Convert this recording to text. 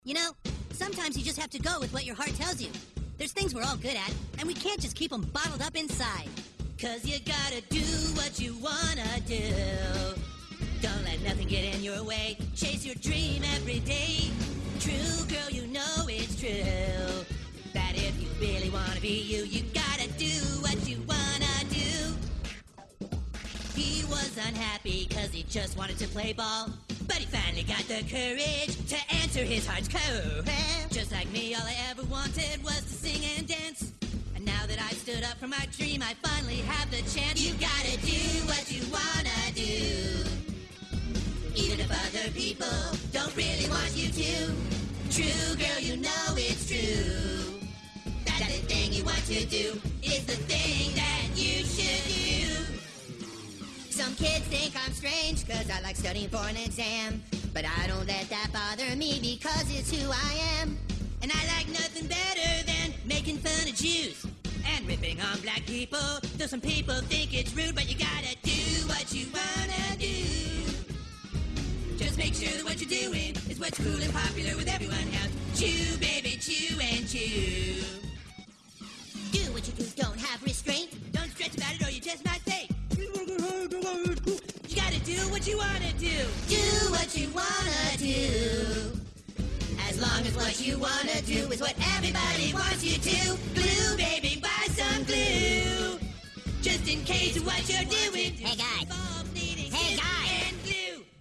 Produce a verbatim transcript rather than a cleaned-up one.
You know, sometimes you just have to go with what your heart tells you. There's things we're all good at, and we can't just keep them bottled up inside. Cause you gotta do what you wanna do. Don't let nothing get in your way. Chase your dream every day. True, girl, you know it's true. That if you really wanna be you, you gotta do what you wanna do. He was unhappy cause he just wanted to play ball. But he finally got the courage to answer his heart's call. Just like me, all I ever wanted was to sing and dance. And now that I stood up for my dream, I finally have the chance. You gotta do what you wanna do, even if other people don't really want you to. True, girl, you know it's true. That the thing you want to do is the thing that you should do. Some kids think I'm strange cause I like studying for an exam. But I don't let that bother me because it's who I am. And I like nothing better than making fun of Jews and ripping on black people. Though some people think it's rude, but you gotta do what you wanna do. Just make sure that what you're doing is what's cool and popular with everyone else. Chew, baby, chew and chew. Do what you do, don't have restraint. Don't stretch about it or you just might say. You gotta do what you wanna do. Do what you wanna do. As long as what you wanna do is what everybody wants you to. Glue, baby, buy some glue. Just in case of what you're doing. Hey guys,